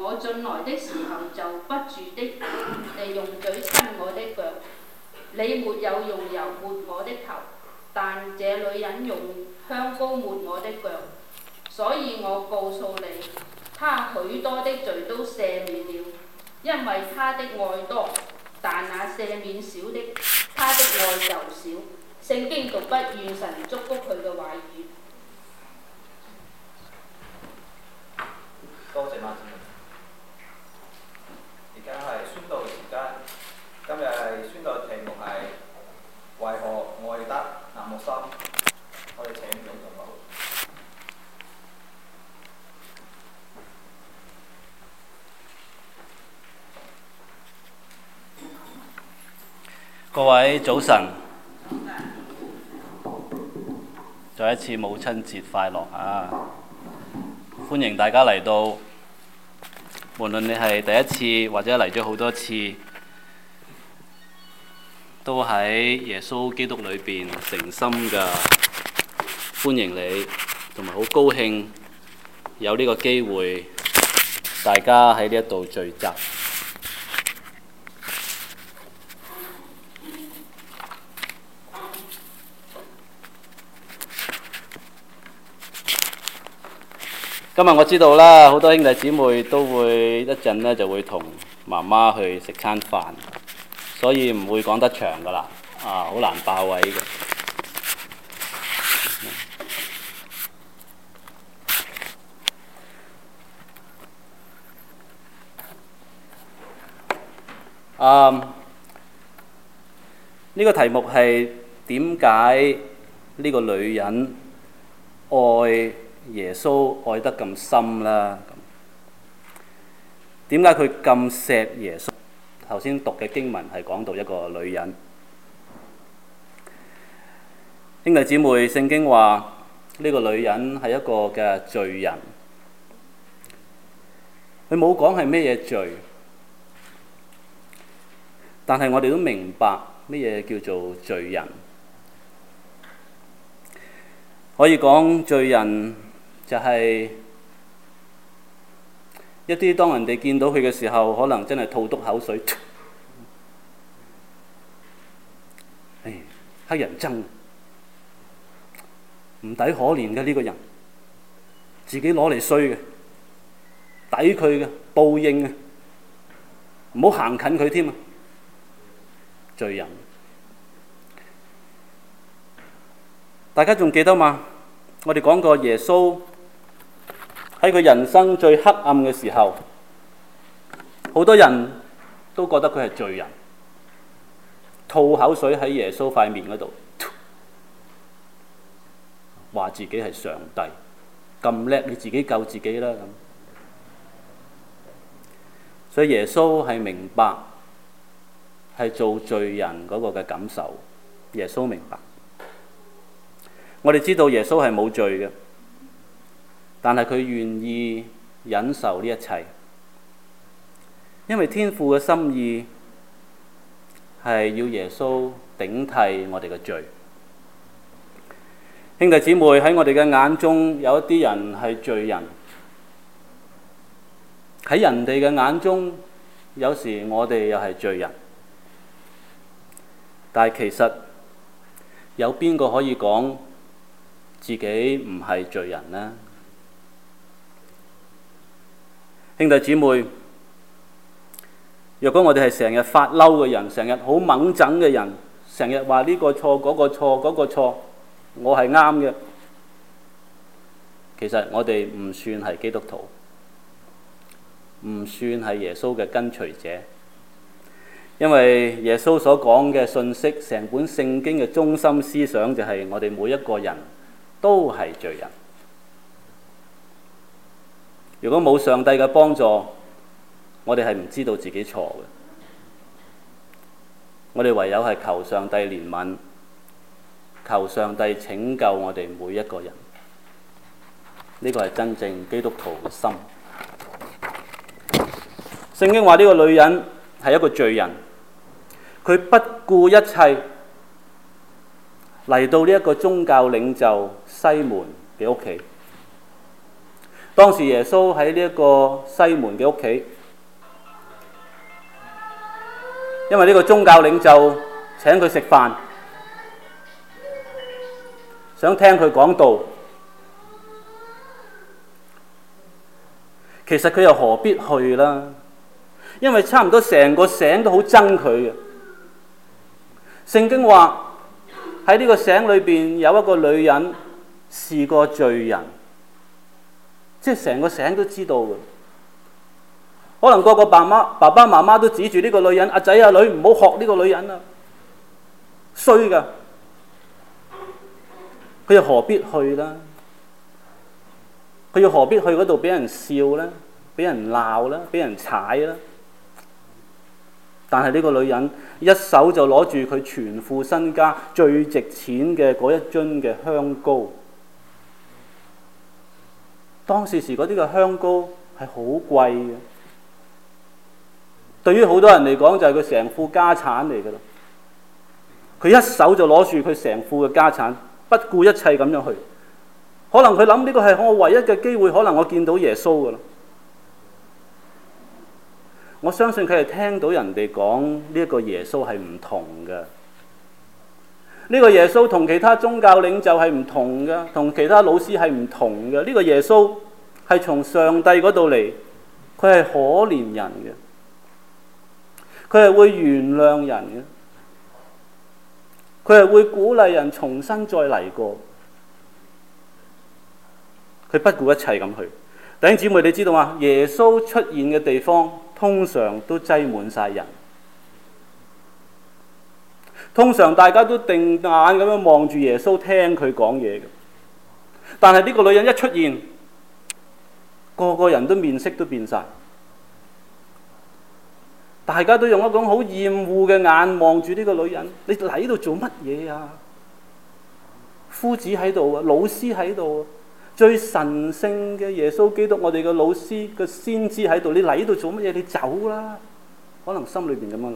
我進來的時候就不住的用嘴親我的腳，你沒有用油抹我的頭，但這女人用香膏抹我的腳，所以我告訴你，她許多的罪都赦免了，因為她的愛多，但那赦免少的，她的愛就少。聖經讀畢，願神祝福佢嘅話語。 多謝馬子。而家係宣道時間，今日係宣道嘅題目係為何愛得那麼深。我哋請領導講。 各位早晨，再一次母親節快樂啊！歡迎大家嚟到，無論你係第一次或者嚟咗好多次，都喺耶穌基督裏邊誠心嘅歡迎你，同埋好高興有呢個機會，大家喺呢一度聚集。今日我知道啦，好多兄弟姊妹都會一陣呢就會同媽媽去食餐飯，所以唔會講得長噶啦，好難霸位嘅。呢個題目係點解呢個女人愛耶穌愛得咁深啦？點解佢咁錫耶穌？頭先讀嘅經文係講到一個女人。兄弟姊妹，聖經話呢個女人係一個嘅罪人，佢冇講係咩嘢罪，但係我哋都明白咩嘢叫做罪人。可以講罪人就係一啲當人哋見到佢嘅時候，可能真係吐督口水，黑人憎，唔抵可憐嘅呢個人，自己攞嚟衰嘅，抵佢嘅報應嘅，唔好行近佢添啊！罪人，大家仲記得嘛？我哋講過耶穌喺佢人生最黑暗嘅時候，好多人都覺得佢係罪人，吐口水喺耶穌塊面嗰度，話自己係上帝，咁叻你自己救自己啦咁。所以耶穌係明白係做罪人嗰個嘅感受，耶穌明白。我哋知道耶穌係冇罪嘅，但係佢願意忍受呢一切，因為天父嘅心意係要耶穌頂替我哋嘅罪。兄弟姊妹，喺我哋嘅眼中，有一啲人係罪人，喺人哋嘅眼中，有時我哋又係罪人。但係其實有邊個可以講自己唔係罪人呢？兄弟姊妹，若果我哋係成日發嬲嘅人，成日好猛整嘅人，成日話呢個錯嗰個錯嗰個錯，我係啱嘅，其實我哋唔算係基督徒，唔算係耶穌嘅跟隨者。因為耶穌所講嘅信息，成本聖經嘅中心思想就係我哋每一個人都係罪人。如果冇上帝嘅幫助，我哋係唔知道自己錯嘅。我哋唯有係求上帝憐憫，求上帝拯救我哋每一個人。呢個係真正基督徒嘅心。聖經話呢個女人係一個罪人，佢不顧一切嚟到呢一個宗教領袖西門嘅屋企。 當時耶穌喺呢一個西門嘅屋企，因為呢個宗教領袖請佢食飯，想聽佢講道。其實佢又何必去啦？因為差唔多成個省都好憎佢嘅。聖經話喺呢個省裏邊有一個女人是個罪人，即係成個省都知道嘅。可能個個爸爸媽媽都指住呢個女人，阿仔阿女唔好學呢個女人啊，衰㗎。佢又何必去啦？佢又何必去嗰度俾人笑啦，俾人鬧啦，俾人踩啦？但係呢個女人一手就攞住佢全副身家最值錢嘅嗰一樽嘅香膏。當時嗰啲嘅香膏係好貴嘅，對於好多人嚟講就係佢成副家產嚟㗎啦。佢一手就攞住佢成副嘅家產，不顧一切咁樣去。可能佢諗呢個係我唯一嘅機會，可能我見到耶穌㗎啦。我相信佢係聽到人哋講呢一個耶穌係唔同嘅。呢個耶穌同其他宗教領袖係唔同嘅，同其他老師係唔同嘅。呢個耶穌係從上帝嗰度嚟，佢係可憐人嘅，佢係會原諒人嘅，佢係會鼓勵人重新再嚟過。佢不顧一切咁去。弟兄姊妹，你知道嗎？耶穌出現嘅地方通常都擠滿晒人，通常大家都定眼咁樣望住耶穌聽佢講嘢嘅。但係呢個女人一出現，個個人都面色都變晒，大家都用一種好厭惡嘅眼望住呢個女人。你嚟呢度做乜嘢啊？夫子喺度啊，老師喺度啊，最神聖嘅耶穌基督，我哋嘅老師嘅先知喺度，你嚟呢度做乜嘢？你走啦！可能心裏邊咁樣諗。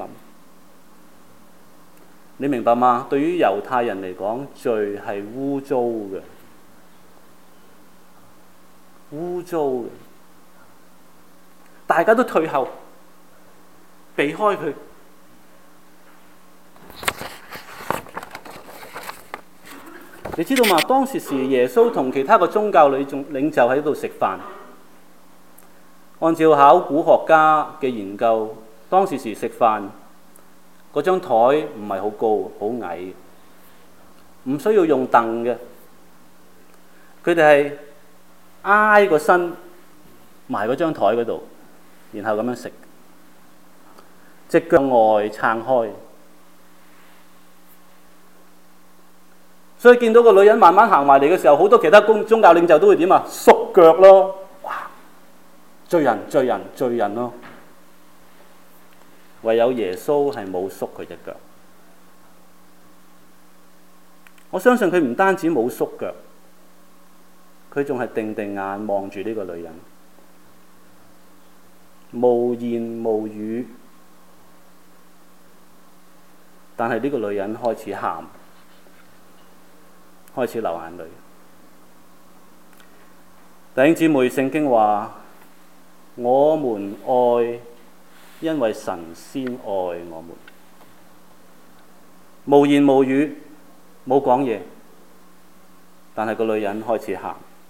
你明白嗎？對於猶太人嚟講，罪係污糟嘅，污糟嘅，大家都退後，避開佢。你知道嘛？當時耶穌同其他個宗教領袖喺度食飯。按照考古學家嘅研究，當時食飯嗰張台唔係好高，好矮，唔需要用凳嘅。佢哋係挨個身埋嗰張台嗰度，然後咁樣食，隻腳外撐開。所以見到個女人慢慢行埋嚟嘅時候，好多其他宗教領袖都會點啊？縮腳咯！哇！罪人，罪人，罪人咯！唯有耶穌係冇縮佢隻腳。我相信佢唔單止冇縮腳，佢仲係定定眼望住呢個女人，無言無語。但係呢個女人開始喊，開始流眼淚。弟兄姊妹，聖經話：我們愛，因為神先愛我們。無言無語，冇講嘢，但係個女人開始喊。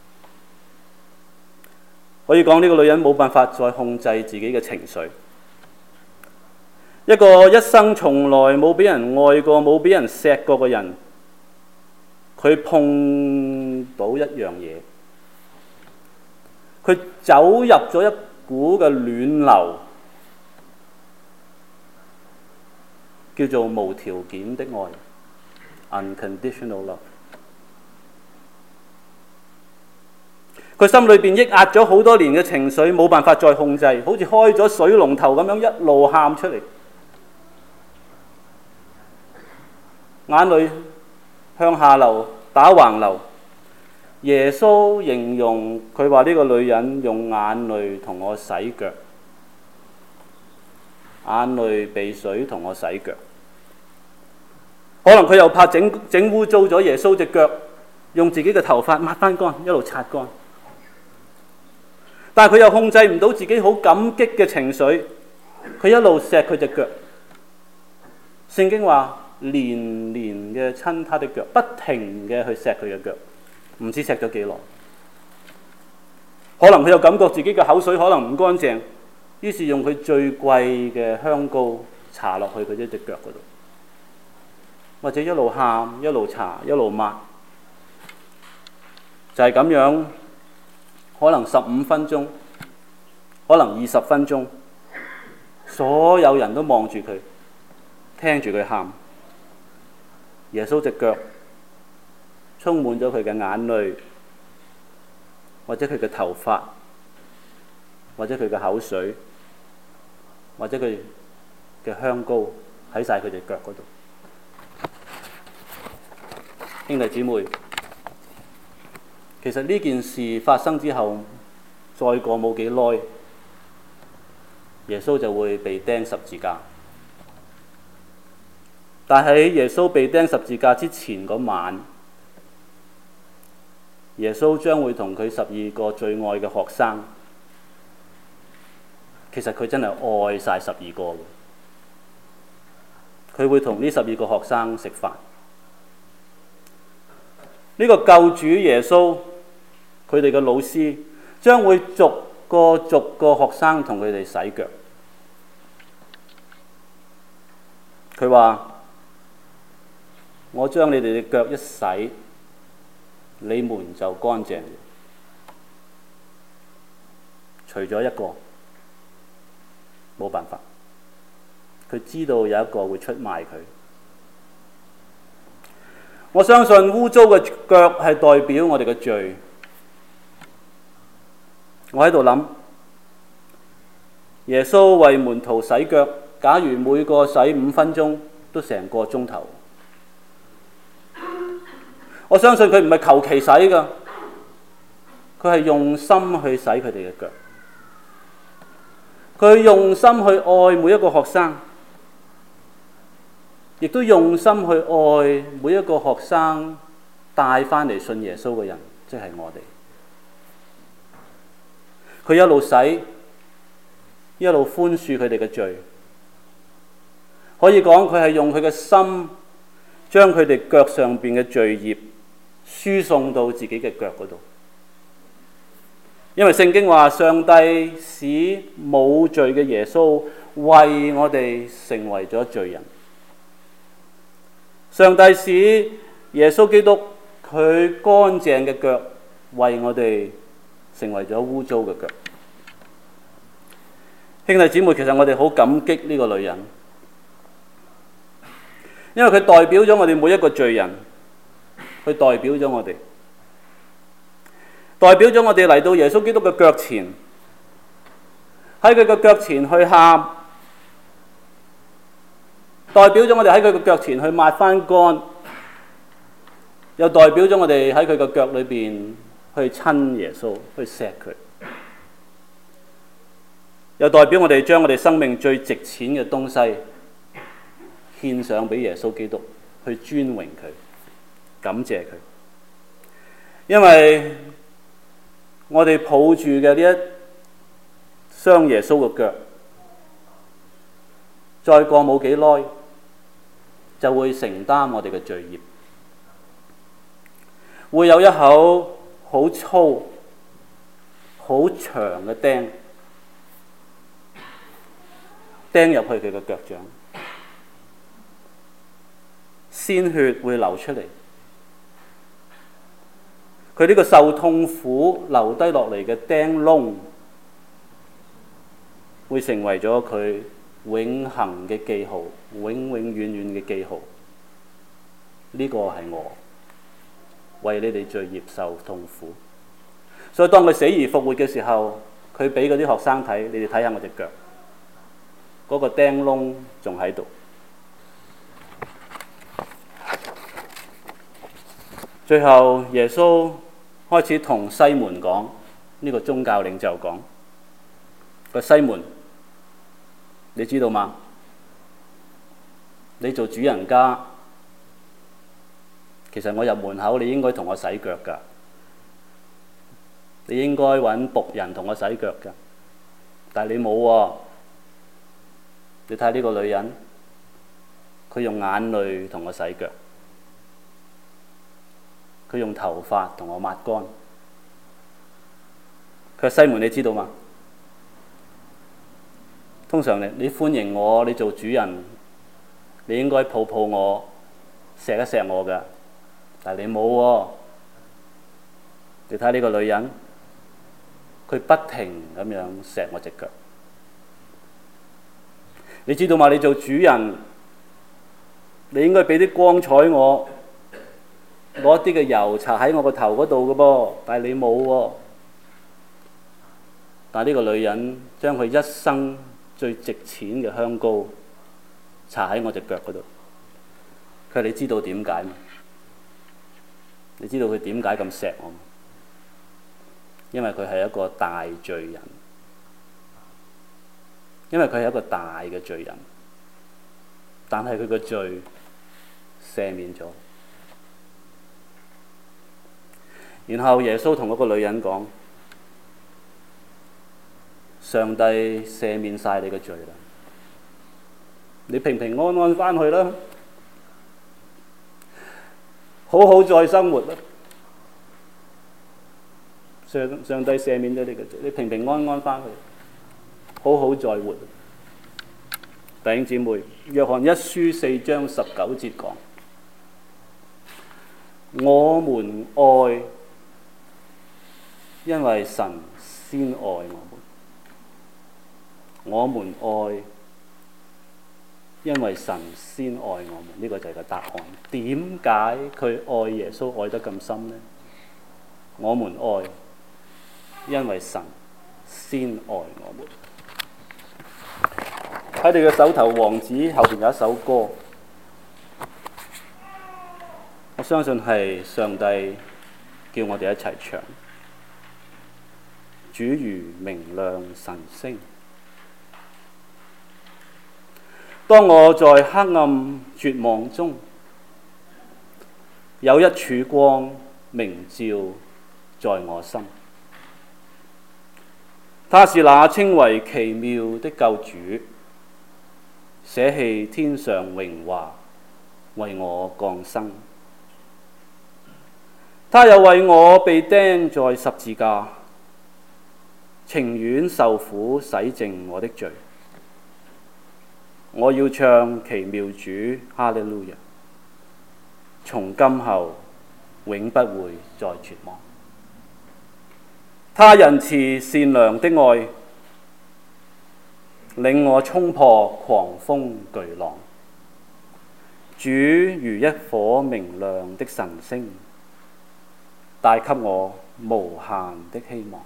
可以講呢個女人冇辦法再控制自己嘅情緒。一個一生從來冇俾人愛過、冇俾人錫過嘅人，佢碰到一樣嘢，佢走入咗一股嘅暖流，叫做無條件的愛 （unconditional love）。佢心裏邊抑壓咗好多年嘅情緒，冇辦法再控制，好似開咗水龍頭咁樣一路喊出嚟，眼淚向下流，打橫流。耶穌形容佢話呢個女人用眼淚同我洗腳，眼淚鼻水同我洗腳。可能佢又怕整污糟咗耶穌隻腳，用自己嘅頭髮抹翻乾，一路擦乾。 但係佢又控制唔到自己好感激嘅情緒，佢一路錫佢隻腳。聖經話連連嘅親他的腳，不停嘅去錫佢嘅腳，唔知錫咗幾耐。可能佢又感覺自己嘅口水可能唔乾淨，於是用佢最貴嘅香膏搽落去佢一隻腳嗰度，或者一路喊一路搽一路抹，就係咁樣。可能15分鐘，可能20分鐘，所有人都望住佢，聽住佢喊。耶穌隻腳充滿咗佢嘅眼淚，或者佢嘅頭髮，或者佢嘅口水，或者佢嘅香膏喺晒佢隻腳嗰度。兄弟姊妹，其實呢件事發生之後，再過冇幾耐，耶穌就會被釘十字架。但喺耶穌被釘十字架之前嗰晚，耶穌將會同佢12個最愛嘅學生，其實佢真係愛晒12個嘅，佢會同呢12個學生食飯。呢個救主耶穌，佢哋嘅老師將會逐個學生同佢哋洗腳。佢話：我將你哋嘅腳一洗，你們就乾淨。除咗一個，冇辦法，佢知道有一個會出賣佢。我相信污糟嘅腳係代表我哋嘅罪。我喺度諗，耶穌為門徒洗腳，假如每個洗5分鐘，都成個鐘頭。我相信佢唔係求其洗㗎，佢係用心去洗佢哋嘅腳。佢用心去愛每一個學生，亦都用心去愛每一個學生帶返嚟信耶穌嘅人，即係我哋。佢一路洗，一路寬恕佢哋嘅罪。可以講佢係用佢嘅心，將佢哋腳上邊嘅罪孽輸送到自己嘅腳嗰度。因為聖經話，上帝使冇罪嘅耶穌為我哋成為咗罪人。上帝使耶穌基督佢乾淨嘅腳為我哋成為咗污糟嘅腳。兄弟姊妹，其實我哋好感激呢個女人，因為佢代表咗我哋每一個罪人，佢代表咗我哋，代表咗我哋嚟到耶穌基督嘅腳前，喺佢嘅腳前去喊，代表咗我哋喺佢嘅腳前去抹翻乾，又代表咗我哋喺佢嘅腳裏邊去親耶穌，去錫佢，又代表我哋將我哋生命最值錢嘅東西獻上俾耶穌基督，去尊榮佢，感謝佢。因為我哋抱住嘅呢一雙耶穌嘅腳，再過冇幾耐就會承擔我哋嘅罪孽，會有一口好粗好長嘅釘釘入去佢嘅腳掌，鮮血會流出嚟。佢呢個受痛苦留低落嚟嘅釘窿，會成為咗佢永恆嘅記號，永永遠遠嘅記號。呢個係我為你哋罪孽受痛苦。所以當佢死而復活嘅時候，佢俾嗰啲學生睇，你哋睇下我隻腳，嗰個釘窿仲喺度。最後耶穌開始同西門講，呢個宗教領袖講，個西門，你知道嗎？你做主人家，其實我入門口你應該同我洗腳㗎。 你應該揾僕人同我洗腳㗎，但係你冇喎。你睇下呢個女人，佢用眼淚同我洗腳，佢用頭髮同我抹乾。佢話西門，你知道嗎？通常你歡迎我，你做主人，你應該抱抱我，錫一錫我㗎，但係你冇喎。你睇下呢個女人，佢不停咁樣錫我隻腳。你知道嘛？你做主人，你應該俾啲光彩我，攞啲嘅油搽喺我個頭嗰度嘅噃，但係你冇喎。但係呢個女人將佢一生最值錢嘅香膏搽喺我隻腳嗰度。佢話：你知道點解嗎？你知道佢點解咁錫我嗎？因為佢係一個大罪人，因為佢係一個大嘅罪人，但係佢嘅罪赦免咗。然後耶穌同嗰個女人講：上帝赦免晒你嘅罪啦，你平平安安返去啦，好好再生活啦。上帝赦免咗你嘅罪，你平平安安返去，好好再活。弟兄姊妹，約翰一書4章19節講：我們愛，因為神先愛我們。我們愛，因為神先愛我們。呢個就係個答案。點解佢愛耶穌愛得咁深呢？我們愛，因為神先愛我們。喺你嘅手頭王子後邊有一首歌，我相信係上帝叫我哋一齊唱。主如明亮晨星，當我在黑暗絕望中，有一柱光明照在我心。他是那稱為奇妙的救主，捨棄天上榮華為我降生。他又為我被釘在十字架，情願受苦洗淨我的罪。我要唱奇妙主哈利路亞，從今後永不會再絕望。他仁慈善良的愛，令我衝破狂風巨浪。主如一顆明亮的晨星，帶給我無限的希望。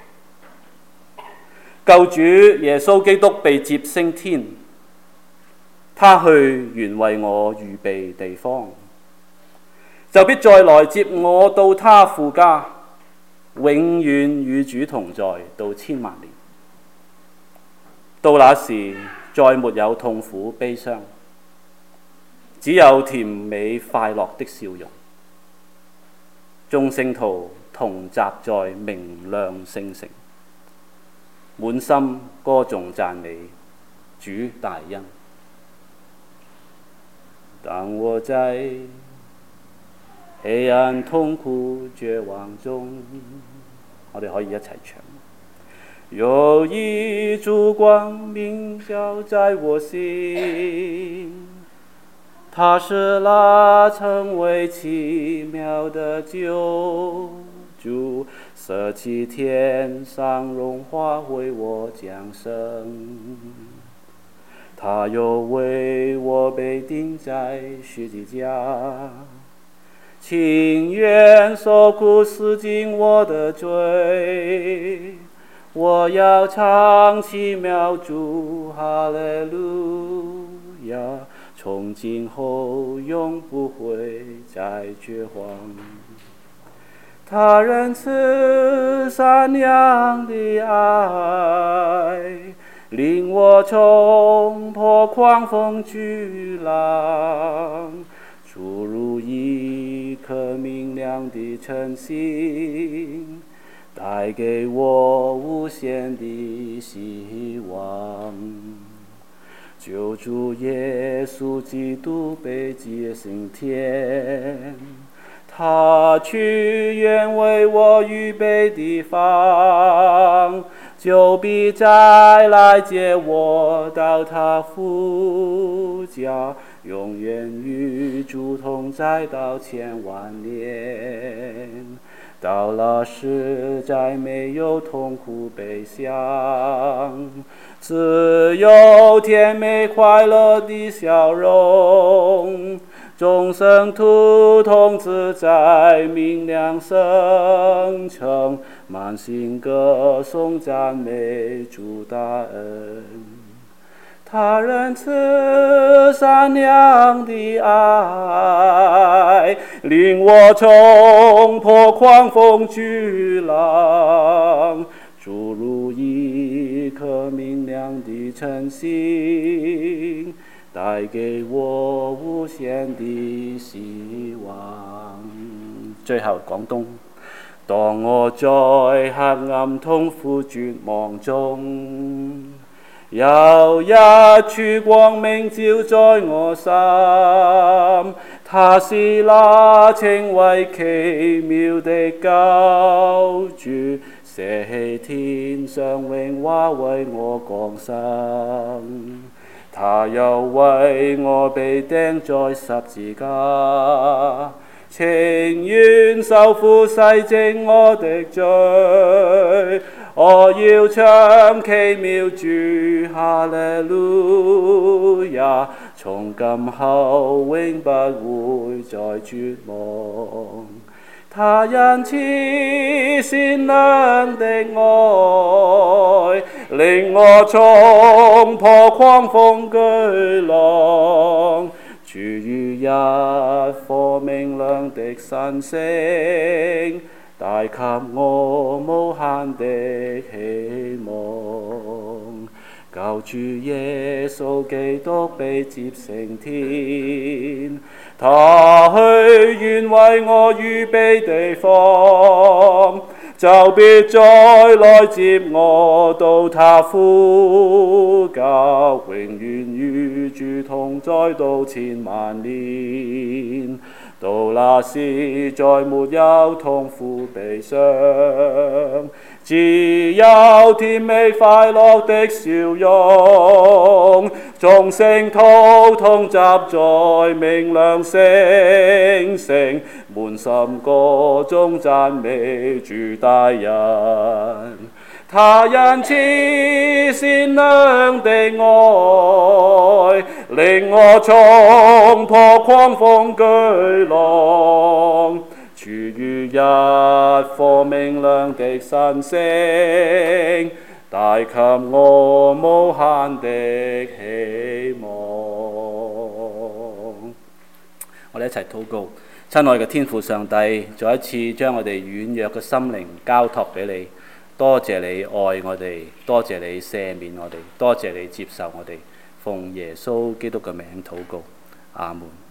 救主耶穌基督被接升天，他去原為我預備地方，就必再來接我到他父家，永遠與主同在到千萬年。到那時，再沒有痛苦悲傷，只有甜美快樂的笑容。眾聖徒同集在明亮聖城，滿心歌頌讚美主大恩。當我在黑暗痛苦絕望中，我哋可以一齊唱。有一柱光明照在我心，他是那稱為奇妙的救主，捨棄天上榮華為我降生。他又為我被釘在十字架，情願受苦洗淨我的罪。我要唱奇妙主哈利路亞，從今後永不會再絕望。他仁慈善良的愛，令我衝破狂風巨浪，注入一顆明亮的晨星， 带给我无限的希望。救主耶稣基督被接升天，他去原为我预备地方，就必再来接我到他父家，永远与主同在到千万年。到那时再没有痛苦悲伤，只有甜美快乐的笑容，众生徒同自在，明亮生成，满心歌颂赞美主大恩。他人慈善良的爱，令我冲破狂风巨浪，注入一颗明亮的晨星，带给我无限的希望。最後廣東，當我在黑暗痛苦絕望中，有一處光明照在我心，它是那情為奇妙的救主，捨棄天上榮華為我降生。他又為我被釘在十字架，情願受苦洗淨我的罪。我要唱奇妙主哈利路亞，從今後永不會再絕望。他因慈善良的愛，令我衝破狂風巨浪，注入一顆明亮的晨星，帶給我無限的希望。救主耶穌基督被接升天，他去原為我預備地方，就必再來接我到他父家，永遠與主同在到千萬年。到那時再沒有痛苦悲傷，只有甜美快樂的笑容，眾聖徒同集在明亮星城，滿心歌頌讚美主大人。他因慈善良的愛，令我衝破狂風巨浪，注入一顆明亮的晨星，帶給我無限的希望。我哋一齊禱告。親愛嘅天父上帝，再一次將我哋軟弱嘅心靈交託俾你。多謝你愛我哋，多謝你赦免我哋，多謝你接受我哋，奉耶穌基督嘅名禱告，阿門。